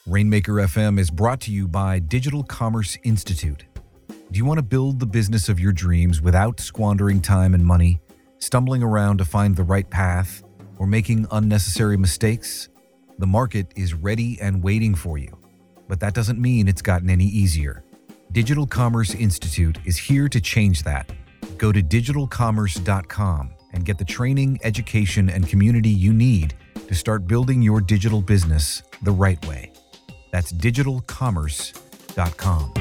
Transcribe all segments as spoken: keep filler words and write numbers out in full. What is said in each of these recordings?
Rainmaker F M is brought to you by Digital Commerce Institute. Do you want to build the business of your dreams without squandering time and money, stumbling around to find the right path, or making unnecessary mistakes? The market is ready and waiting for you, but that doesn't mean it's gotten any easier. Digital Commerce Institute is here to change that. Go to digital commerce dot com and get the training, education, and community you need to start building your digital business the right way. That's digital commerce dot com.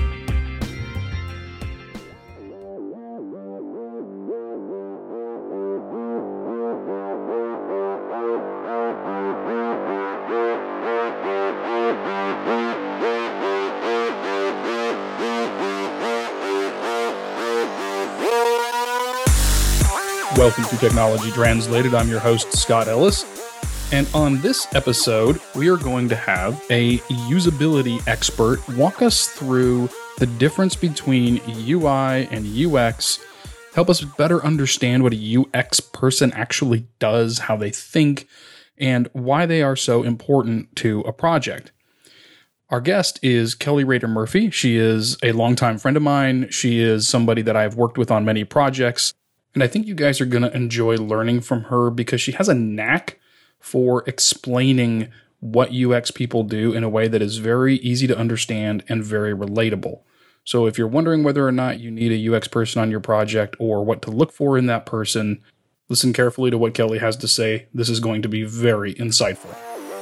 Welcome to Technology Translated. I'm your host, Scott Ellis. And on this episode, we are going to have a usability expert walk us through the difference between U I and U X, help us better understand what a U X person actually does, how they think, and why they are so important to a project. Our guest is Kelly Rader Murphy. She is a longtime friend of mine. She is somebody that I've worked with on many projects. And I think you guys are going to enjoy learning from her because she has a knack for explaining what U X people do in a way that is very easy to understand and very relatable. So if you're wondering whether or not you need a U X person on your project or what to look for in that person, listen carefully to what Kelly has to say. This is going to be very insightful.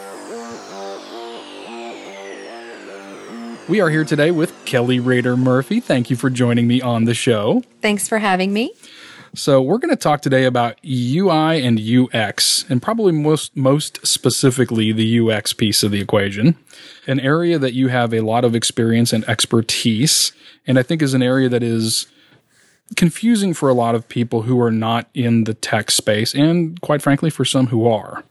We are here today with Kelly Rader Murphy. Thank you for joining me on the show. Thanks for having me. So we're going to talk today about U I and U X, and probably most most specifically the U X piece of the equation, an area that you have a lot of experience and expertise, and I think is an area that is confusing for a lot of people who are not in the tech space, and quite frankly, for some who are.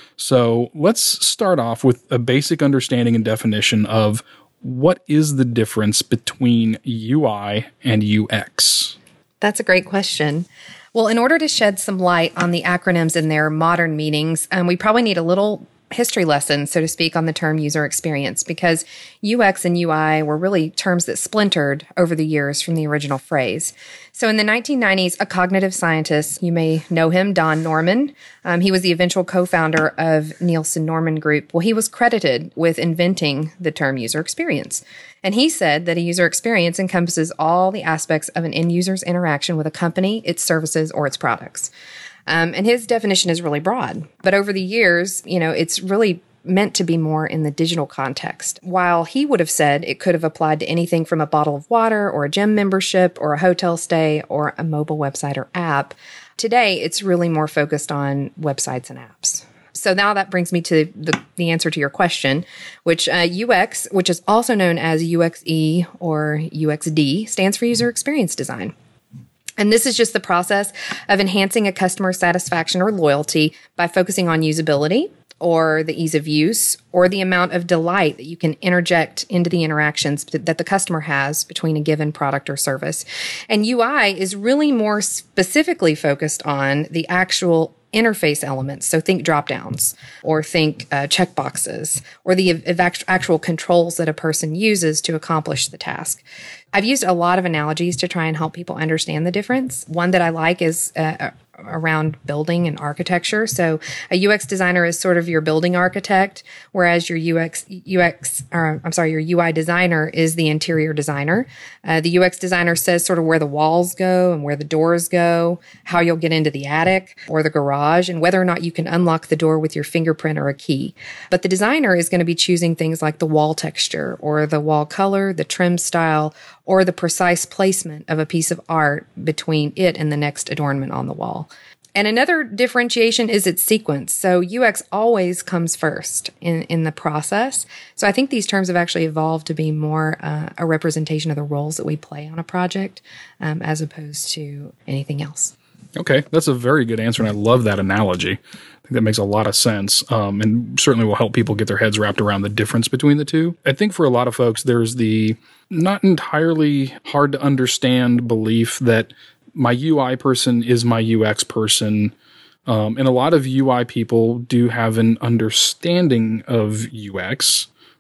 So let's start off with a basic understanding and definition of what is the difference between U I and U X. That's a great question. Well, in order to shed some light on the acronyms in their modern meanings, um, we probably need a little history lesson, so to speak, on the term user experience, because U X and U I were really terms that splintered over the years from the original phrase. So in the nineteen nineties, a cognitive scientist, you may know him, Don Norman, um, he was the eventual co-founder of Nielsen Norman Group. Well, he was credited with inventing the term user experience. And he said that a user experience encompasses all the aspects of an end user's interaction with a company, its services, or its products. Um, and his definition is really broad. But over the years, you know, it's really meant to be more in the digital context. While he would have said it could have applied to anything from a bottle of water or a gym membership or a hotel stay or a mobile website or app, today it's really more focused on websites and apps. So now that brings me to the, the answer to your question, which uh, U X, which is also known as U X E or U X D, stands for user experience design. And this is just the process of enhancing a customer satisfaction or loyalty by focusing on usability or the ease of use or the amount of delight that you can interject into the interactions that the customer has between a given product or service. And U I is really more specifically focused on the actual interface elements. So think drop-downs or think uh, checkboxes or the ev- actual controls that a person uses to accomplish the task. I've used a lot of analogies to try and help people understand the difference. One that I like is uh, around building and architecture. So a U X designer is sort of your building architect, whereas your U X, U X, or I'm sorry, your U I designer is the interior designer. Uh, the U X designer says sort of where the walls go and where the doors go, how you'll get into the attic or the garage, and whether or not you can unlock the door with your fingerprint or a key. But the designer is going to be choosing things like the wall texture or the wall color, the trim style, or the precise placement of a piece of art between it and the next adornment on the wall. And another differentiation is its sequence. So U X always comes first in, in the process. So I think these terms have actually evolved to be more uh, a representation of the roles that we play on a project um, as opposed to anything else. Okay, that's a very good answer, and I love that analogy. I think that makes a lot of sense, um, and certainly will help people get their heads wrapped around the difference between the two. I think for a lot of folks, there's the not entirely hard to understand belief that my U I person is my U X person, um, and a lot of U I people do have an understanding of U X,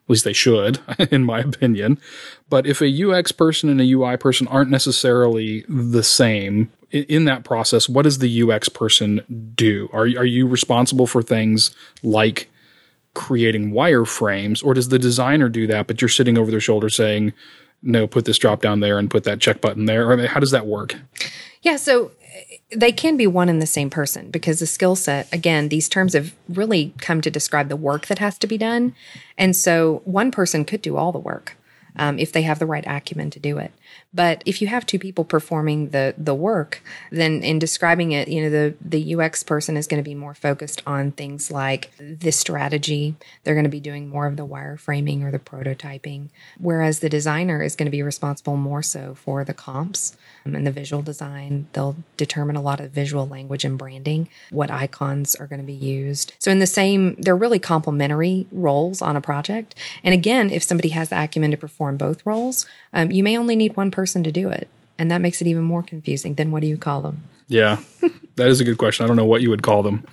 At least they should, in my opinion. But if a U X person and a U I person aren't necessarily the same in that process, what does the U X person do? Are, are you responsible for things like creating wireframes, or does the designer do that, but you're sitting over their shoulder saying, no, put this drop down there and put that check button there? Or I mean, how does that work? Yeah, so they can be one and the same person because the skill set, again, these terms have really come to describe the work that has to be done. And so one person could do all the work um, if they have the right acumen to do it. But if you have two people performing the the work, then in describing it, you know, the, the U X person is going to be more focused on things like the strategy. They're going to be doing more of the wireframing or the prototyping, whereas the designer is going to be responsible more so for the comps um, and the visual design. They'll determine a lot of visual language and branding, what icons are going to be used. So in the same, they're really complementary roles on a project. And again, if somebody has the acumen to perform both roles, um, you may only need one person person to do it. And that makes it even more confusing. Then what do you call them? Yeah, that is a good question. I don't know what you would call them.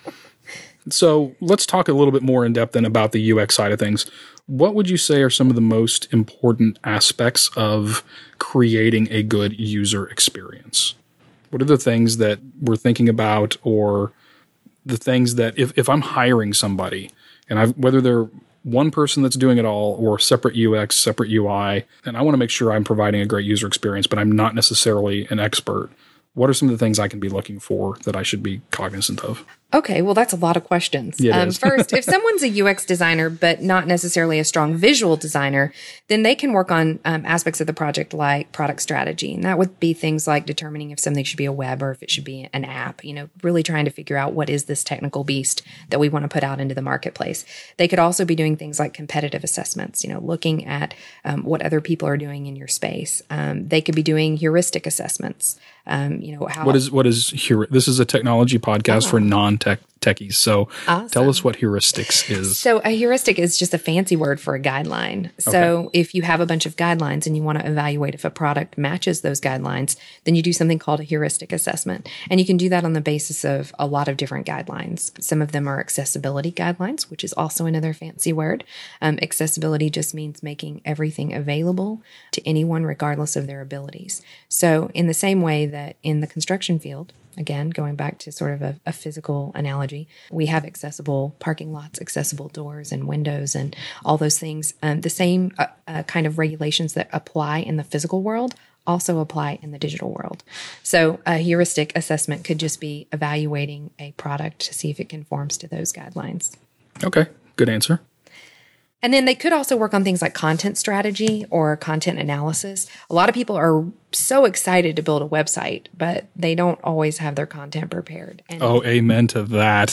So let's talk a little bit more in depth then about the U X side of things. What would you say are some of the most important aspects of creating a good user experience? What are the things that we're thinking about, or the things that if, if I'm hiring somebody, and I've, whether they're one person that's doing it all or separate U X, separate U I, and I want to make sure I'm providing a great user experience, but I'm not necessarily an expert. What are some of the things I can be looking for that I should be cognizant of? Okay, well, that's a lot of questions. Yeah, um, first, if someone's a U X designer, but not necessarily a strong visual designer, then they can work on um, aspects of the project like product strategy. And that would be things like determining if something should be a web or if it should be an app, you know, really trying to figure out what is this technical beast that we want to put out into the marketplace. They could also be doing things like competitive assessments, you know, looking at um, what other people are doing in your space. Um, they could be doing heuristic assessments. Um, you know, how what is what is heuri- this is a technology podcast oh. for non-tech techies. So awesome. Tell us what heuristics is. So a heuristic is just a fancy word for a guideline. So okay. If you have a bunch of guidelines and you want to evaluate if a product matches those guidelines, then you do something called a heuristic assessment. And you can do that on the basis of a lot of different guidelines. Some of them are accessibility guidelines, which is also another fancy word. Um, accessibility just means making everything available to anyone regardless of their abilities. So in the same way that in the construction field, again, going back to sort of a, a physical analogy, we have accessible parking lots, accessible doors and windows and all those things. Um, the same uh, uh, kind of regulations that apply in the physical world also apply in the digital world. So a heuristic assessment could just be evaluating a product to see if it conforms to those guidelines. Okay, good answer. And then they could also work on things like content strategy or content analysis. A lot of people are so excited to build a website, but they don't always have their content prepared. And oh, amen to that.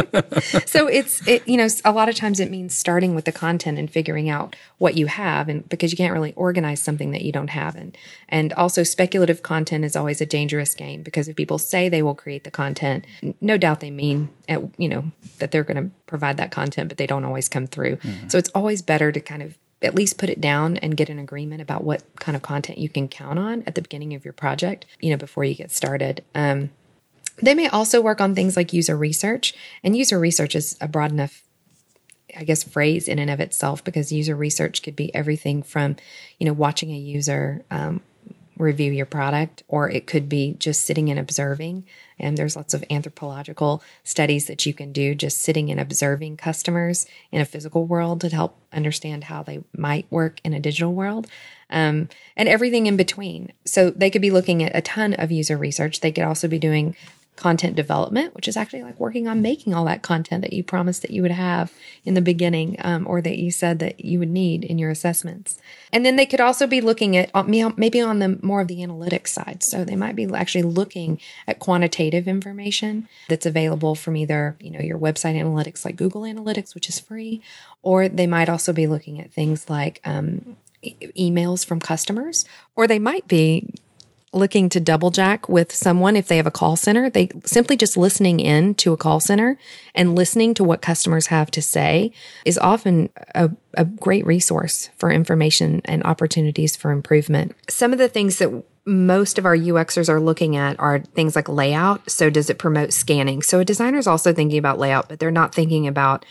So it's, it, you know, a lot of times it means starting with the content and figuring out what you have, and because you can't really organize something that you don't have. And, and also speculative content is always a dangerous game, because if people say they will create the content, no doubt they mean, at, you know, that they're going to provide that content, but they don't always come through. Mm-hmm. So it's always better to kind of at least put it down and get an agreement about what kind of content you can count on at the beginning of your project, you know, before you get started. Um, they may also work on things like user research, and user research is a broad enough, I guess, phrase in and of itself, because user research could be everything from, you know, watching a user um, review your product, or it could be just sitting and observing. And there's lots of anthropological studies that you can do just sitting and observing customers in a physical world to help understand how they might work in a digital world, um, and everything in between. So they could be looking at a ton of user research. They could also be doing content development, which is actually like working on making all that content that you promised that you would have in the beginning, um, or that you said that you would need in your assessments. And then they could also be looking at maybe on the more of the analytics side. So they might be actually looking at quantitative information that's available from either, you know, your website analytics like Google Analytics, which is free, or they might also be looking at things like um, e- emails from customers, or they might be looking to double jack with someone if they have a call center. They simply just listening in to a call center and listening to what customers have to say is often a, a great resource for information and opportunities for improvement. Some of the things that most of our U Xers are looking at are things like layout. So does it promote scanning? So a designer is also thinking about layout, but they're not thinking about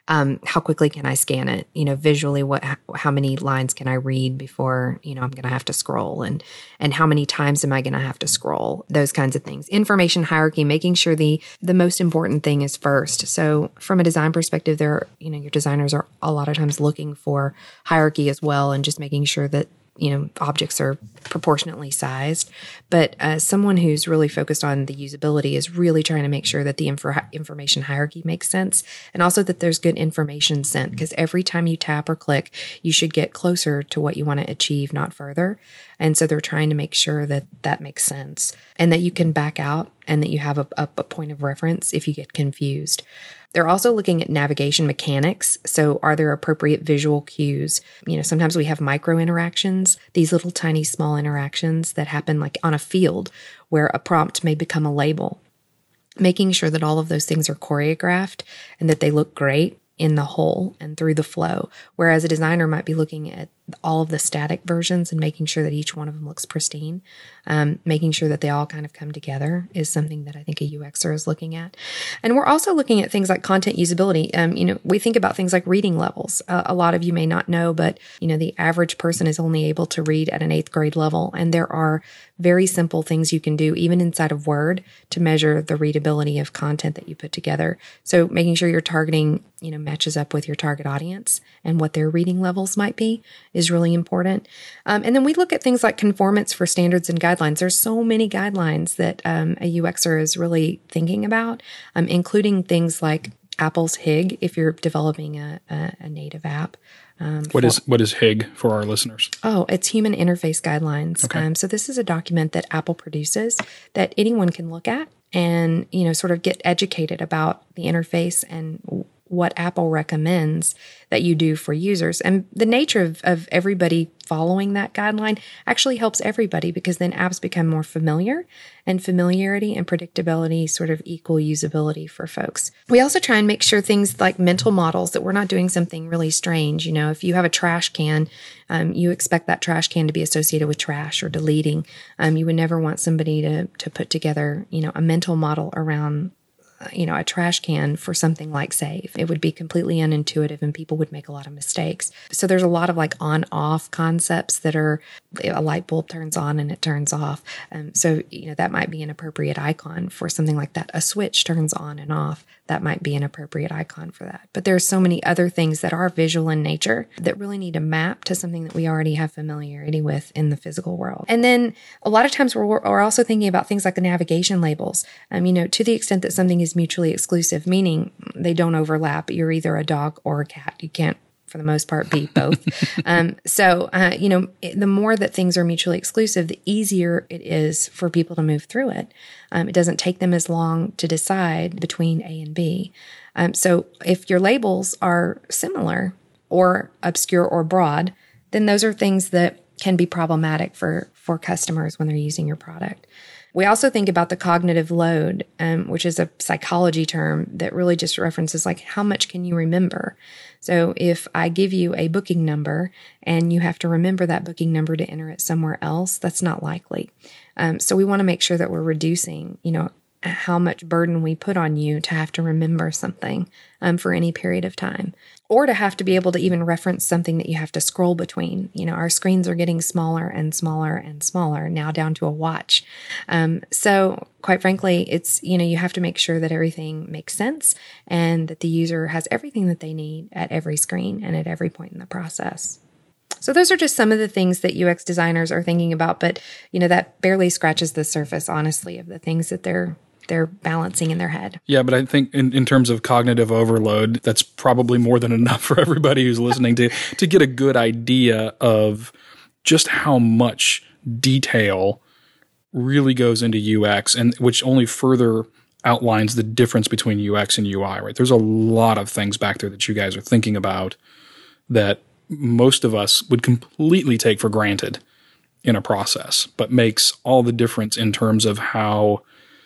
Um, how quickly can I scan it? You know, visually, what how many lines can I read before, you know, I'm going to have to scroll, and and how many times am I going to have to scroll? Those kinds of things. Information hierarchy, making sure the the most important thing is first. So from a design perspective, there, you know, your designers are a lot of times looking for hierarchy as well, and just making sure that, you know, objects are proportionately sized. But uh, someone who's really focused on the usability is really trying to make sure that the info- information hierarchy makes sense, and also that there's good information sent, because every time you tap or click, you should get closer to what you want to achieve, not further. And so they're trying to make sure that that makes sense and that you can back out and that you have a, a, a point of reference if you get confused. They're also looking at navigation mechanics. So are there appropriate visual cues? You know, sometimes we have micro interactions, these little tiny small interactions that happen like on a field where a prompt may become a label. Making sure that all of those things are choreographed and that they look great in the whole and through the flow. Whereas a designer might be looking at all of the static versions and making sure that each one of them looks pristine. Um, making sure that they all kind of come together is something that I think a U Xer is looking at. And we're also looking at things like content usability. Um, you know, we think about things like reading levels. Uh, a lot of you may not know, but, you know, the average person is only able to read at an eighth grade level. And there are very simple things you can do, even inside of Word, to measure the readability of content that you put together. So making sure your targeting, you know, matches up with your target audience and what their reading levels might be is really important. Um, and then we look at things like conformance for standards and guidelines. There's so many guidelines that um, a U Xer is really thinking about, um, including things like Apple's H I G if you're developing a, a, a native app. Um, what for, is what is H I G for our listeners? Oh, it's Human Interface Guidelines. Okay. Um, so this is a document that Apple produces that anyone can look at and, you know, sort of get educated about the interface and what Apple recommends that you do for users. And the nature of, of everybody following that guideline actually helps everybody, because then apps become more familiar, and familiarity and predictability sort of equal usability for folks. We also try and make sure things like mental models, that we're not doing something really strange. You know, if you have a trash can, um, you expect that trash can to be associated with trash or deleting. Um, you would never want somebody to to put together, you know, a mental model around you know, a trash can for something like save. It would be completely unintuitive and people would make a lot of mistakes. So there's a lot of like on-off concepts that are, a light bulb turns on and it turns off. Um, so, you know, that might be an appropriate icon for something like that. A switch turns on and off. That might be an appropriate icon for that. But there's so many other things that are visual in nature that really need to map to something that we already have familiarity with in the physical world. And then a lot of times we're, we're also thinking about things like the navigation labels. Um, you know, to the extent that something is mutually exclusive, meaning they don't overlap. You're either a dog or a cat. You can't, for the most part, be both. um, so, uh, you know, it, the more that things are mutually exclusive, the easier it is for people to move through it. Um, it doesn't take them as long to decide between A and B. Um, so if your labels are similar or obscure or broad, then those are things that can be problematic for, for customers when they're using your product. We also think about the cognitive load, um, which is a psychology term that really just references like how much can you remember? So if I give you a booking number and you have to remember that booking number to enter it somewhere else, that's not likely. Um, so we want to make sure that we're reducing, you know, how much burden we put on you to have to remember something um, for any period of time, or to have to be able to even reference something that you have to scroll between. You know, our screens are getting smaller and smaller and smaller, now down to a watch. Um, so quite frankly, it's, you know, you have to make sure that everything makes sense and that the user has everything that they need at every screen and at every point in the process. So those are just some of the things that U X designers are thinking about, but, you know, that barely scratches the surface, honestly, of the things that they're they're balancing in their head. Yeah, but I think in, in terms of cognitive overload, that's probably more than enough for everybody who's listening to to get a good idea of just how much detail really goes into U X, and which only further outlines the difference between U X and U I, right? There's a lot of things back there that you guys are thinking about that most of us would completely take for granted in a process, but makes all the difference in terms of how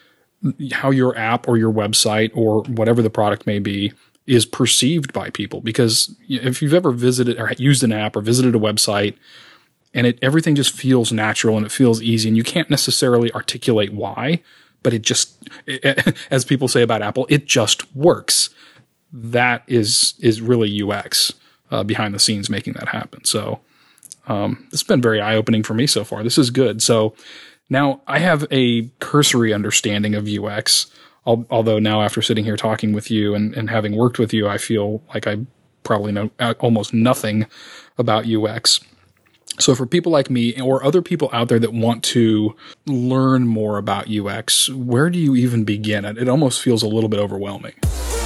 how your app or your website or whatever the product may be is perceived by people. Because if you've ever visited or used an app or visited a website and it everything just feels natural and it feels easy and you can't necessarily articulate why, but it just, it, as people say about Apple, it just works. that is is really U X uh, behind the scenes making that happen. So um, it's been very eye-opening for me so far. This is good. So now I have a cursory understanding of U X, al- although now after sitting here talking with you and, and having worked with you, I feel like I probably know almost nothing about U X. So for people like me or other people out there that want to learn more about U X, where do you even begin? It almost feels a little bit overwhelming.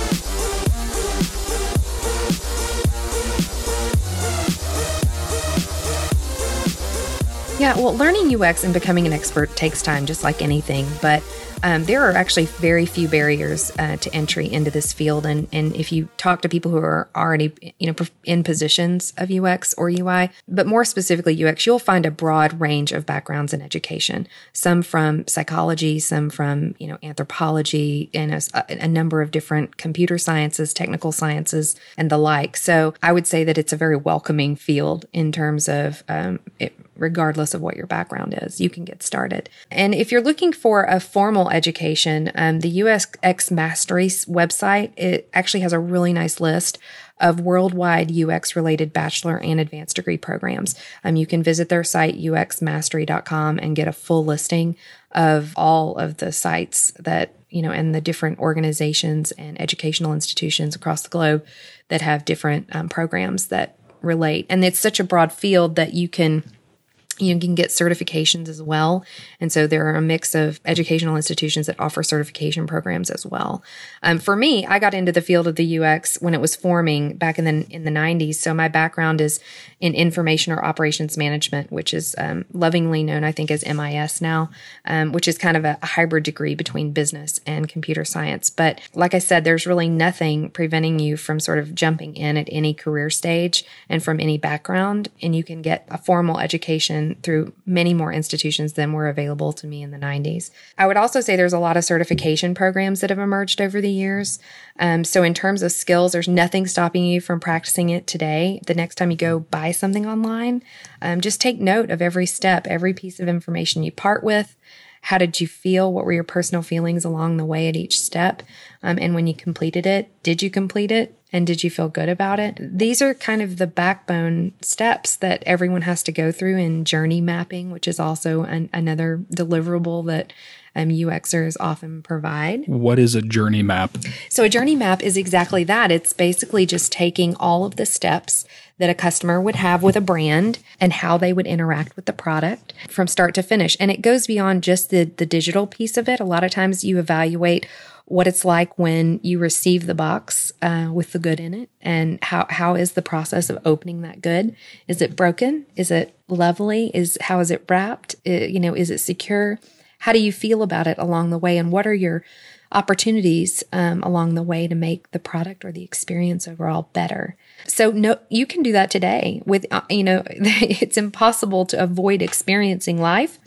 Yeah, well, learning U X and becoming an expert takes time, just like anything. But um, there are actually very few barriers uh, to entry into this field. And, and if you talk to people who are already, you know, in positions of U X or U I, but more specifically U X, you'll find a broad range of backgrounds in education. Some from psychology, some from, you know, anthropology, and a, a number of different computer sciences, technical sciences, and the like. So I would say that it's a very welcoming field in terms of um, it, regardless of what your background is, you can get started. And if you're looking for a formal education, um, the U X Mastery website, it actually has a really nice list of worldwide U X-related bachelor and advanced degree programs. Um, you can visit their site, U X mastery dot com, and get a full listing of all of the sites that, you know, and the different organizations and educational institutions across the globe that have different um, programs that relate. And it's such a broad field that you can You can get certifications as well. And so there are a mix of educational institutions that offer certification programs as well. Um, for me, I got into the field of the U X when it was forming back in the in the nineties. So my background is in information or operations management, which is um, lovingly known, I think, as M I S now, um, which is kind of a, a hybrid degree between business and computer science. But like I said, there's really nothing preventing you from sort of jumping in at any career stage and from any background, and you can get a formal education through many more institutions than were available to me in the nineties. I would also say there's a lot of certification programs that have emerged over the years. Um, so in terms of skills, there's nothing stopping you from practicing it today. The next time you go buy something online, um, just take note of every step, every piece of information you part with. How did you feel? What were your personal feelings along the way at each step? Um, and when you completed it, did you complete it? And did you feel good about it? These are kind of the backbone steps that everyone has to go through in journey mapping, which is also an, another deliverable that um, U Xers often provide. What is a journey map? So a journey map is exactly that. It's basically just taking all of the steps that a customer would have with a brand and how they would interact with the product from start to finish. And it goes beyond just the, the digital piece of it. A lot of times you evaluate what it's like when you receive the box uh, with the good in it, and how how is the process of opening that good? Is it broken? Is it lovely? Is how is it wrapped? It, you know, is it secure? How do you feel about it along the way? And what are your opportunities um, along the way to make the product or the experience overall better? So no, you can do that today with, uh, you know, it's impossible to avoid experiencing life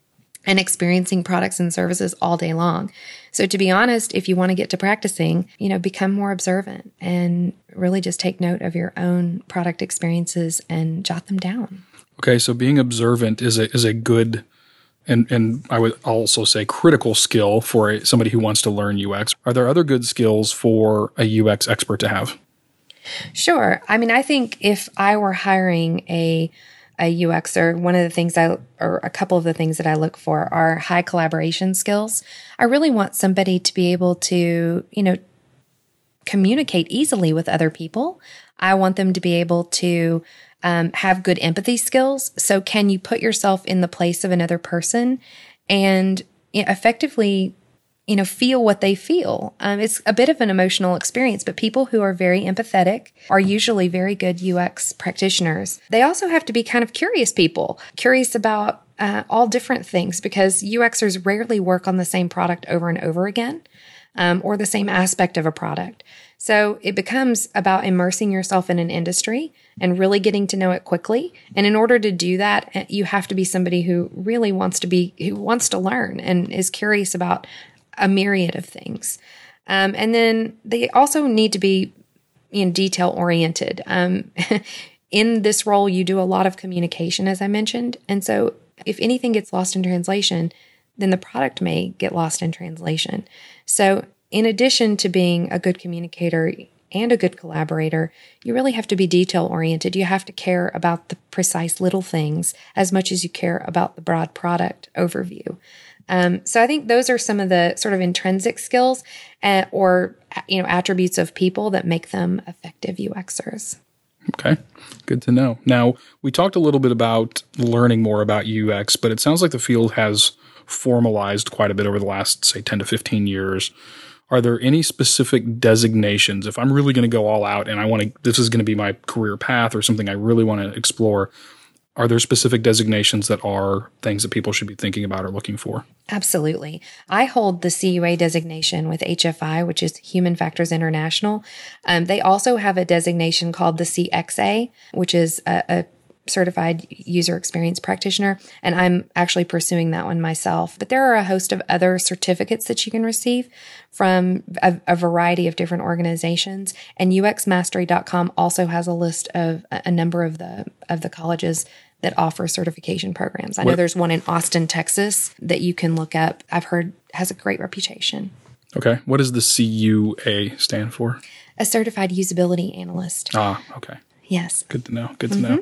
and experiencing products and services all day long. So to be honest, if you want to get to practicing, you know, become more observant and really just take note of your own product experiences and jot them down. Okay, so being observant is a is a good and and I would also say critical skill for a, somebody who wants to learn U X. Are there other good skills for a U X expert to have? Sure. I mean, I think if I were hiring a a U Xer, one of the things I, or a couple of the things that I look for are high collaboration skills. I really want somebody to be able to, you know, communicate easily with other people. I want them to be able to um, have good empathy skills. So can you put yourself in the place of another person and you know, effectively you know, feel what they feel. Um, it's a bit of an emotional experience, but people who are very empathetic are usually very good U X practitioners. They also have to be kind of curious people, curious about uh, all different things, because U Xers rarely work on the same product over and over again, um, or the same aspect of a product. So it becomes about immersing yourself in an industry and really getting to know it quickly. And in order to do that, you have to be somebody who really wants to be, who wants to learn and is curious about a myriad of things. Um, and then they also need to be you know, detail oriented. Um, in this role, you do a lot of communication, as I mentioned. And so if anything gets lost in translation, then the product may get lost in translation. So in addition to being a good communicator, and a good collaborator, you really have to be detail-oriented. You have to care about the precise little things as much as you care about the broad product overview. Um, so I think those are some of the sort of intrinsic skills uh, or, you know, attributes of people that make them effective UXers. Okay, good to know. Now, we talked a little bit about learning more about U X, but it sounds like the field has formalized quite a bit over the last, say, ten to fifteen years. Are there any specific designations? If I'm really going to go all out and I want to, this is going to be my career path or something I really want to explore, are there specific designations that are things that people should be thinking about or looking for? Absolutely. I hold the C U A designation with H F I, which is Human Factors International. Um, they also have a designation called the C X A, which is a, a certified user experience practitioner, and I'm actually pursuing that one myself. But there are a host of other certificates that you can receive from a, a variety of different organizations, and U X mastery dot com also has a list of a, a number of the of the colleges that offer certification programs. I know what, there's one in Austin, Texas that you can look up. I've heard has a great reputation. Okay. What does the C U A stand for? A certified usability analyst. Ah, okay. Yes. Good to know. Good to mm-hmm. know.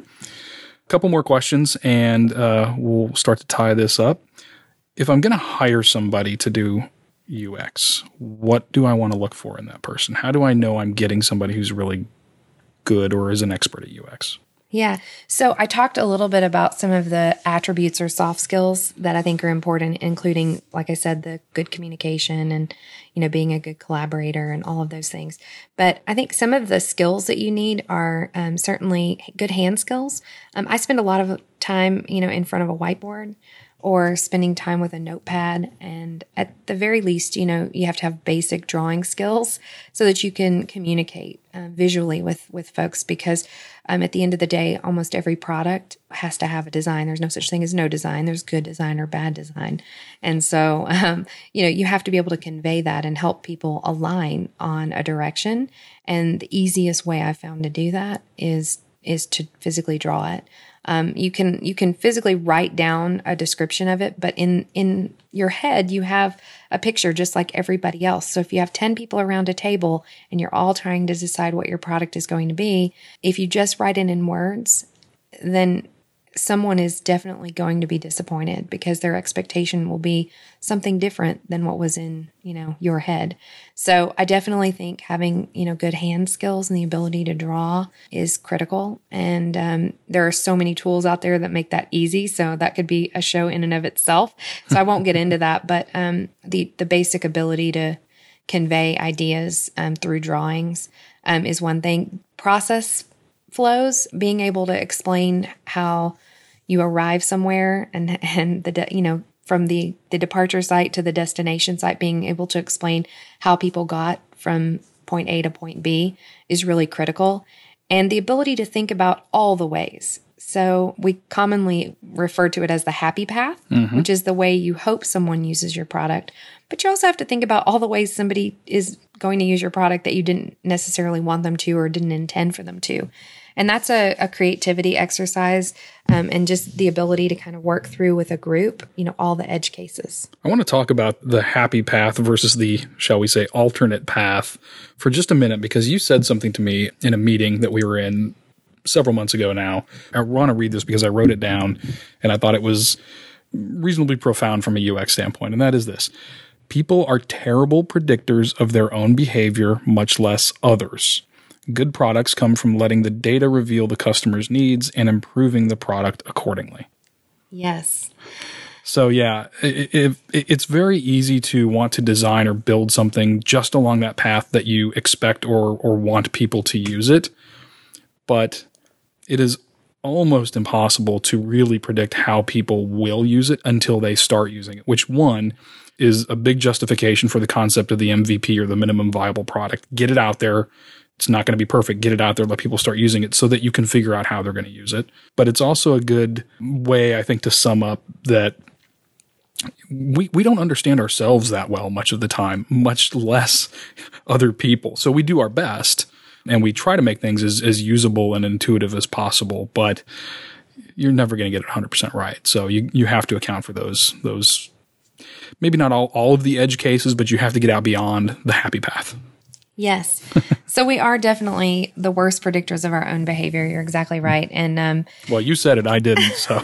A couple more questions, and uh, we'll start to tie this up. If I'm going to hire somebody to do U X, what do I want to look for in that person? How do I know I'm getting somebody who's really good or is an expert at U X? Yeah. So I talked a little bit about some of the attributes or soft skills that I think are important, including, like I said, the good communication and, you know, being a good collaborator and all of those things. But I think some of the skills that you need are um, certainly good hand skills. Um, I spend a lot of time, you know, in front of a whiteboard or spending time with a notepad. And at the very least, you know, you have to have basic drawing skills so that you can communicate uh, visually with, with folks, because um, at the end of the day, almost every product has to have a design. There's no such thing as no design. There's good design or bad design. And so, um, you know, you have to be able to convey that and help people align on a direction. And the easiest way I've found to do that is is to physically draw it. Um, you can you can physically write down a description of it, but in, in your head, you have a picture just like everybody else. So if you have ten people around a table and you're all trying to decide what your product is going to be, if you just write it in words, then someone is definitely going to be disappointed because their expectation will be something different than what was in, you know, your head. So I definitely think having, you know, good hand skills and the ability to draw is critical. And um, there are so many tools out there that make that easy. So that could be a show in and of itself. So I won't get into that, but um, the, the basic ability to convey ideas um, through drawings um, is one thing. Process flows, being able to explain how you arrive somewhere and and the de- you know from the the departure site to the destination site, being able to explain how people got from point A to point B is really critical. And the ability to think about all the ways. So we commonly refer to it as the happy path, mm-hmm. which is the way you hope someone uses your product. But you also have to think about all the ways somebody is going to use your product that you didn't necessarily want them to or didn't intend for them to. And that's a, a creativity exercise um, and just the ability to kind of work through with a group, you know, all the edge cases. I want to talk about the happy path versus the, shall we say, alternate path for just a minute, because you said something to me in a meeting that we were in several months ago now. I want to read this because I wrote it down and I thought it was reasonably profound from a U X standpoint. And that is this: people are terrible predictors of their own behavior, much less others. Good products come from letting the data reveal the customer's needs and improving the product accordingly. Yes. So yeah, it, it, it's very easy to want to design or build something just along that path that you expect or or want people to use it. But it is almost impossible to really predict how people will use it until they start using it, which one is a big justification for the concept of the M V P or the minimum viable product. Get it out there. It's not going to be perfect. Get it out there, let people start using it so that you can figure out how they're going to use it. But it's also a good way, I think, to sum up that we we don't understand ourselves that well much of the time, much less other people. So we do our best and we try to make things as, as usable and intuitive as possible, but you're never going to get it one hundred percent right. So you, you have to account for those, those maybe not all, all of the edge cases, but you have to get out beyond the happy path. Yes. So we are definitely the worst predictors of our own behavior. You're exactly right. And um, well, you said it. I didn't. So,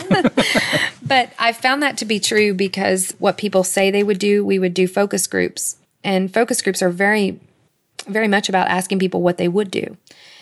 but I found that to be true because what people say they would do, we would do focus groups, and focus groups are very, very much about asking people what they would do.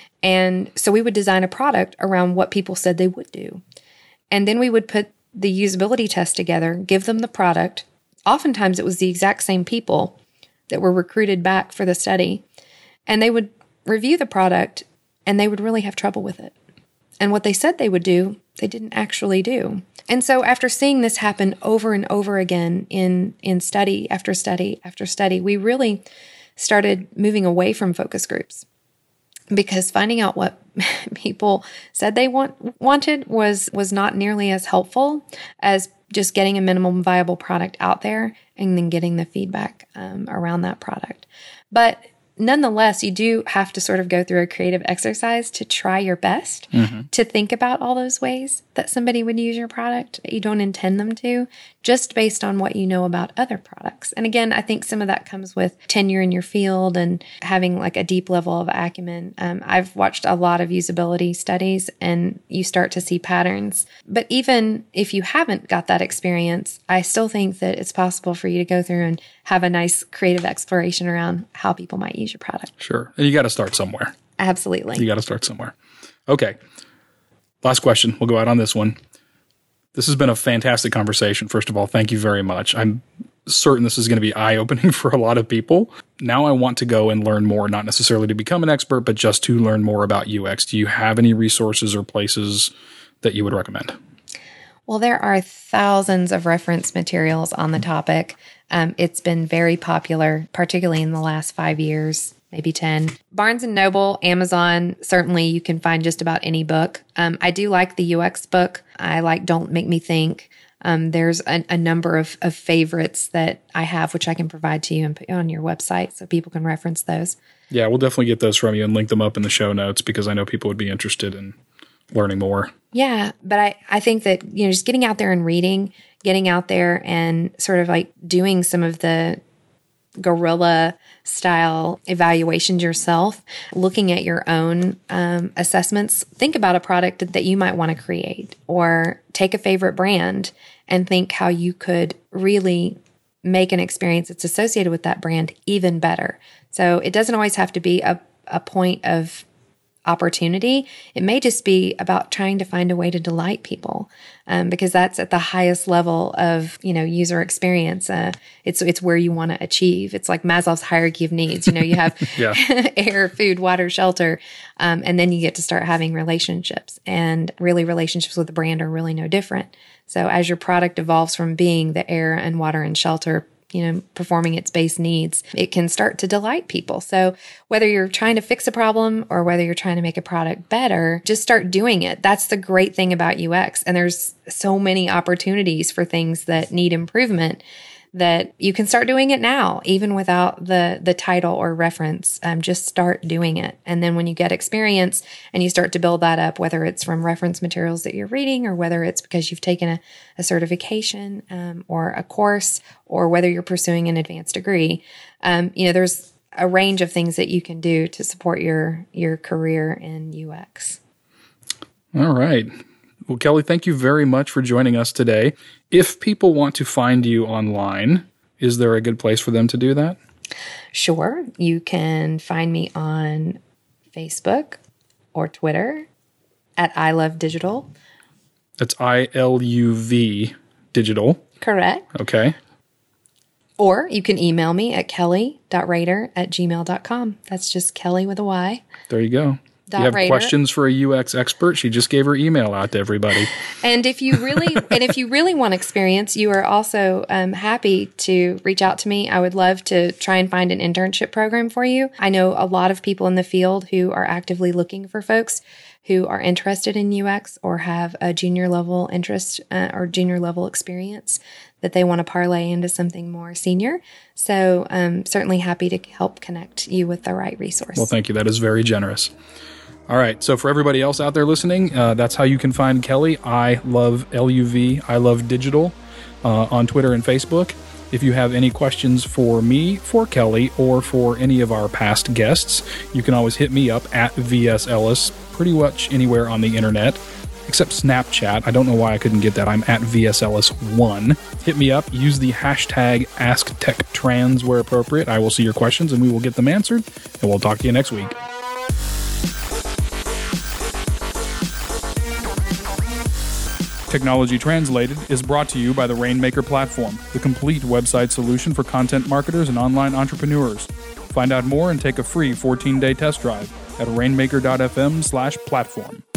And so we would design a product around what people said they would do. And then we would put the usability test together, give them the product. Oftentimes it was the exact same people that were recruited back for the study. And they would review the product and they would really have trouble with it. And what they said they would do, they didn't actually do. And so after seeing this happen over and over again in, in study after study after study, we really started moving away from focus groups. Because finding out what people said they want, wanted was was not nearly as helpful as just getting a minimum viable product out there and then getting the feedback um, around that product. But nonetheless, you do have to sort of go through a creative exercise to try your best mm-hmm. to think about all those ways that somebody would use your product that you don't intend them to, just based on what you know about other products. And again, I think some of that comes with tenure in your field and having like a deep level of acumen. Um, I've watched a lot of usability studies and you start to see patterns. But even if you haven't got that experience, I still think that it's possible for you to go through and have a nice creative exploration around how people might use your product. Sure. And you got to start somewhere. Absolutely. You got to start somewhere. Okay. Last question. We'll go out on this one. This has been a fantastic conversation. First of all, thank you very much. I'm certain this is going to be eye-opening for a lot of people. Now I want to go and learn more, not necessarily to become an expert, but just to learn more about U X. Do you have any resources or places that you would recommend? Well, there are thousands of reference materials on the topic. Um, it's been very popular, particularly in the last five years, maybe ten. Barnes and Noble, Amazon, certainly you can find just about any book. Um, I do like the U X book. I like Don't Make Me Think. Um, there's a, a number of, of favorites that I have, which I can provide to you and put on your website so people can reference those. Yeah, we'll definitely get those from you and link them up in the show notes because I know people would be interested in learning more. Yeah, but I, I think that, you know, just getting out there and reading, getting out there and sort of like doing some of the guerrilla style evaluations yourself, looking at your own um, assessments. Think about a product that you might want to create, or take a favorite brand and think how you could really make an experience that's associated with that brand even better. So it doesn't always have to be a, a point of opportunity. It may just be about trying to find a way to delight people, um, because that's at the highest level of, you know, user experience. Uh, it's it's where you want to achieve. It's like Maslow's hierarchy of needs. You know, you have air, food, water, shelter, um, and then you get to start having relationships. And really, relationships with the brand are really no different. So as your product evolves from being the air and water and shelter, you know, performing its base needs, it can start to delight people. So whether you're trying to fix a problem or whether you're trying to make a product better, just start doing it. That's the great thing about U X. And there's so many opportunities for things that need improvement that you can start doing it now, even without the the title or reference. Um, just start doing it. And then when you get experience and you start to build that up, whether it's from reference materials that you're reading or whether it's because you've taken a, a certification um, or a course, or whether you're pursuing an advanced degree, um, you know, there's a range of things that you can do to support your your career in U X. All right. Well, Kelly, thank you very much for joining us today. If people want to find you online, is there a good place for them to do that? Sure. You can find me on Facebook or Twitter at I Love Digital. That's I L U V Digital. Correct. Okay. Or you can email me at kelly dot rader at gmail dot com. That's just Kelly with a Y. There you go. You have Rader. questions for a U X expert? She just gave her email out to everybody. And if you really, and if you really want experience, you are also um, happy to reach out to me. I would love to try and find an internship program for you. I know a lot of people in the field who are actively looking for folks who are interested in U X or have a junior level interest uh, or junior level experience that they want to parlay into something more senior. So um, certainly happy to help connect you with the right resource. Well, thank you. That is very generous. All right. So for everybody else out there listening, uh, that's how you can find Kelly. I love L U V. I love digital uh, on Twitter and Facebook. If you have any questions for me, for Kelly, or for any of our past guests, you can always hit me up at V S Ellis, pretty much anywhere on the internet, except Snapchat. I don't know why I couldn't get that. I'm at V S Ellis one. Hit me up. Use the hashtag AskTechTrans where appropriate. I will see your questions and we will get them answered, and we'll talk to you next week. Technology Translated is brought to you by the Rainmaker Platform, the complete website solution for content marketers and online entrepreneurs. Find out more and take a free fourteen-day test drive at rainmaker dot f m slash platform.